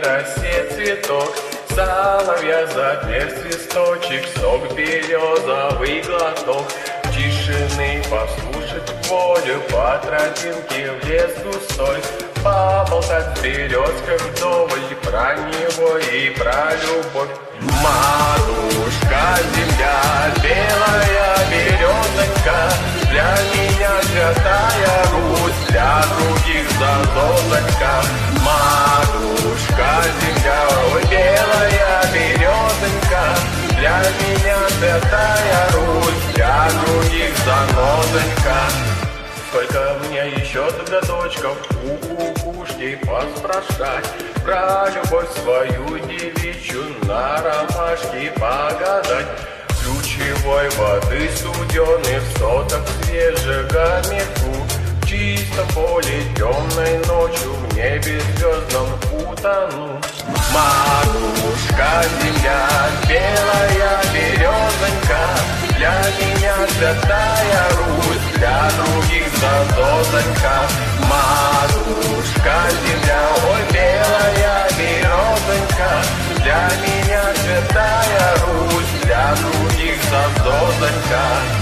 росе цветок. Соловья запел свисточек, сок березовый глоток. Тишины послушать волю, по тропинке в лес густой. Поболтать с березкой вдоволь про него и про любовь. Матушка земля, белая березонька, для меня святая Русь, для других зазозонька. Матушка земля, ой, белая березонька, для меня святая Русь, для других занозонька. Сколько мне еще тогда дочков у кукушки поспрашать, про любовь свою девичью на ромашке погадать. Ключевой воды студеной в сотах свежего меху, в чистом поле темной ночью в небе звездном утону. Матушка земля, белая березонька, для меня святая Русь, для других зазозонька. Матушка земля, ой, белая березонька, для меня святая Русь, для других зазозонька.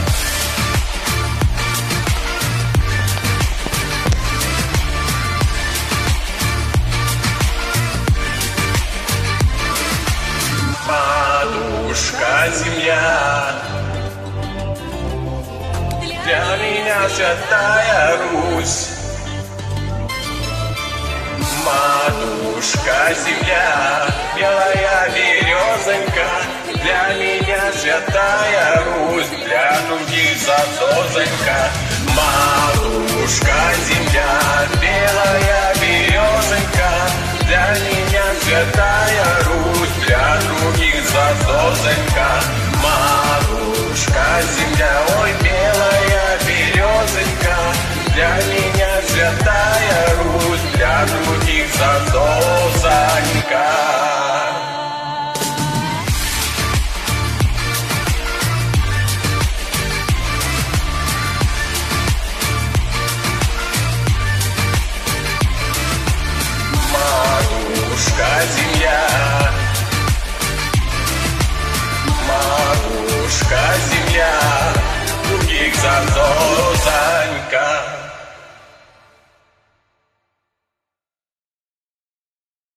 Матушка земля, для меня святая Русь. Матушка земля, белая березонька, для меня святая Русь, для других зазозонька. Матушка земля, белая березонька, для меня святая Русь, для других зазозонька. Матушка земля, ой, белая березонька, для меня святая Русь, для других зазозонька. Матушка земля, матушка земля, других зазозонька.